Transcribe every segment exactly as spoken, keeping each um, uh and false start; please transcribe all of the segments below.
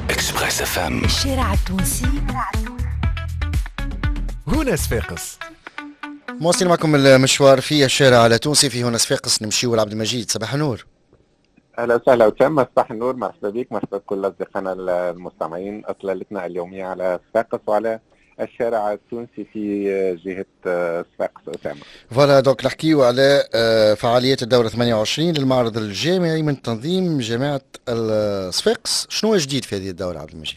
إكسبريس اف ام. الشارع التونسي هنا صفاقس. مواصلين معكم المشوار في الشارع التونسي في هنا صفاقس. نمشيو لعبد المجيد. صباح النور. اهلا وسهلا وسام. صباح النور، مرحبا بك، مرحبا بكل اصدقائنا المستمعين. اطلالتنا اليوميه على صفاقس وعلى الشارع التونسي في جهه صفاقس. اسامه فوالا دونك نحكيو على فعاليات الدوره ثمانية وعشرين للمعرض الجامعي من تنظيم جامعه صفاقس. شنو جديد في هذه الدوره عبد المجيد؟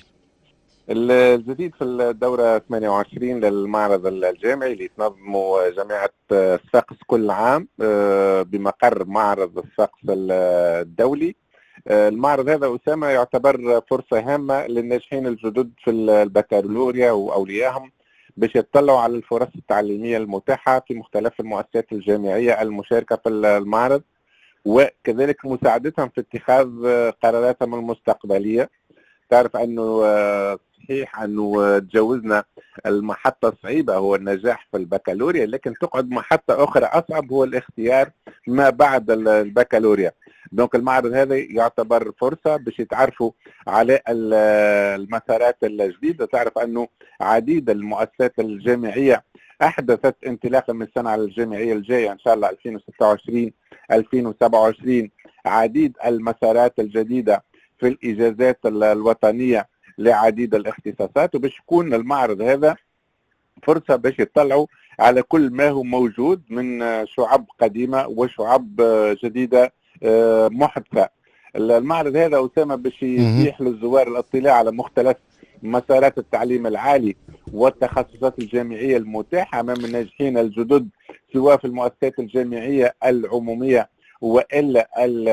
الجديد في الدورة ثمانية وعشرين للمعرض الجامعي اللي تنظمه جامعة صفاقس كل عام بمقر معرض صفاقس الدولي. المعرض هذا أسامة يعتبر فرصة هامة للناجحين الجدد في البكالوريا وأوليائهم باش يطلعوا على الفرص التعليمية المتاحة في مختلف المؤسسات الجامعية المشاركة في المعرض، وكذلك مساعدتهم في اتخاذ قراراتهم المستقبلية. تعرف أنه صحيح أنه تجاوزنا المحطة الصعيبة هو النجاح في البكالوريا، لكن تقعد محطة أخرى أصعب هو الاختيار ما بعد البكالوريا. دونك المعرض هذا يعتبر فرصة باش يتعرفوا على المسارات الجديدة. تعرف أنه عديد المؤسسات الجامعية أحدثت انطلاقا من السنة الجامعية الجاية إن شاء الله ألفين وستة وعشرين ألفين وسبعة وعشرين عديد المسارات الجديدة في الإجازات الوطنية لعديد الاختصاصات، وباش يكون المعرض هذا فرصة باش يطلعوا على كل ما هو موجود من شعب قديمة وشعب جديدة محدثة. المعرض هذا أسامة باش يتيح للزوار الاطلاع على مختلف مسارات التعليم العالي والتخصصات الجامعية المتاحة أمام الناجحين الجدد سواء في المؤسسات الجامعية العمومية وإلا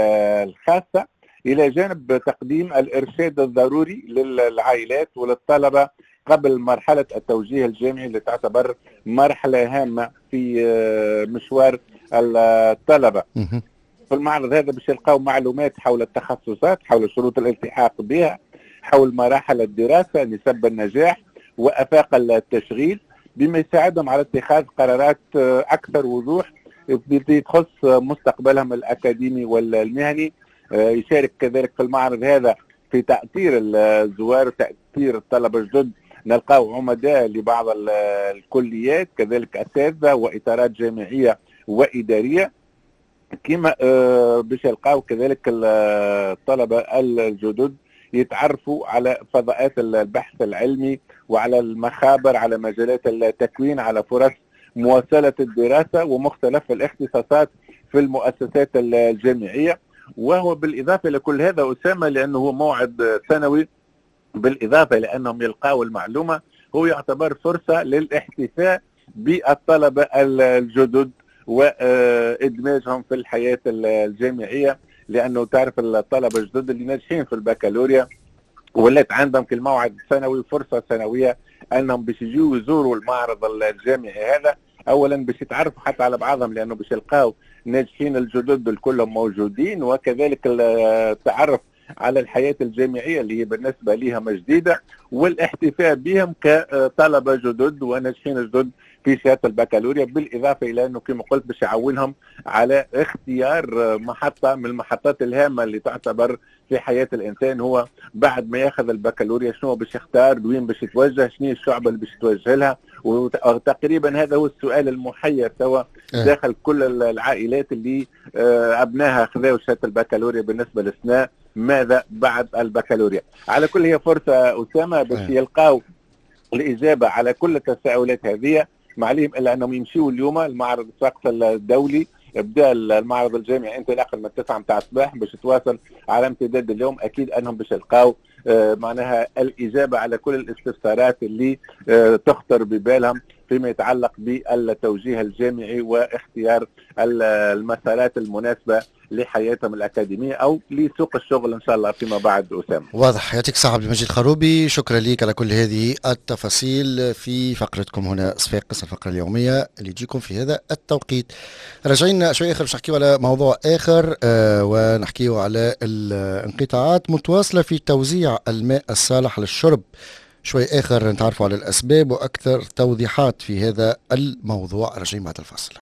الخاصة، إلى جانب تقديم الإرشاد الضروري للعائلات وللطلبة قبل مرحلة التوجيه الجامعي اللي تعتبر مرحلة هامة في مشوار الطلبة. في المعرض هذا باش يلقاو معلومات حول التخصصات، حول شروط الالتحاق بها، حول مراحل الدراسة، نسب النجاح وآفاق التشغيل، بما يساعدهم على اتخاذ قرارات أكثر وضوح تخص مستقبلهم الأكاديمي والمهني. يشارك كذلك في المعرض هذا في تأثير الزوار وتأثير الطلبة الجدد. نلقاو عمداء لبعض الكليات، كذلك أساتذة وإطارات جامعية وإدارية، كما باش يلقاو كذلك الطلبة الجدد يتعرفوا على فضاءات البحث العلمي وعلى المخابر، على مجالات التكوين، على فرص مواصلة الدراسة ومختلف الاختصاصات في المؤسسات الجامعية. وهو بالإضافة لكل هذا أسامة لأنه هو موعد سنوي، بالإضافة لأنهم يلقاوا المعلومة، هو يعتبر فرصة للاحتفاء بالطلبة الجدد وإدماجهم في الحياة الجامعية، لأنه تعرف الطلبة الجدد اللي ناجحين في البكالوريا ولات عندهم في الموعد السنوي فرصة سنوية أنهم باش يجوا يزوروا المعرض الجامعي هذا، أولا باش يتعرفوا حتى على بعضهم لأنه باش يلقاو ناجحين الجدد الكلهم موجودين، وكذلك التعرف على الحياة الجامعية اللي هي بالنسبة لهم جديدة، والاحتفاء بهم كطلبة جدد وناجحين جدد في شهادة البكالوريا، بالإضافة إلى أنه كما قلت باش يعاونهم على اختيار محطة من المحطات الهامة اللي تعتبر في حياة الإنسان. هو بعد ما ياخذ البكالوريا شنو باش يختار، وين باش يتوجه، شنو الشعب اللي باش يتوجه لها، وتقريبا هذا هو السؤال المحير توا داخل كل العائلات اللي أبنائها خذوا شهادة البكالوريا بالنسبة للسنة ماذا بعد البكالوريا. على كل هي فرصة أسامة باش يلقاو الإجابة على كل التساؤلات هذه. معليهم إلا أنهم يمشيوا اليوم المعرض صفاقس الدولي، ابدا المعرض الجامعي انطلاقا من التسعة متاع الصباح باش تواصل على امتداد اليوم. اكيد انهم باش يلقاو آه معناها الاجابه على كل الاستفسارات اللي آه تخطر ببالهم فيما يتعلق بالتوجيه الجامعي واختيار المسارات المناسبه لحياتهم الاكاديميه او لسوق الشغل ان شاء الله فيما بعد. اسامه واضح. يعطيك الصحة عبد المجيد خروبي، شكرا لك على كل هذه التفاصيل في فقرتكم هنا صفاقس، الفقرة اليومية اللي تجيكم في هذا التوقيت. راجعين شوي اخر باش نحكيو على موضوع اخر آه ونحكيو على الانقطاعات متواصلة في توزيع الماء الصالح للشرب. شوي اخر نتعرفوا على الاسباب واكثر توضيحات في هذا الموضوع. راجعين بعد الفاصل.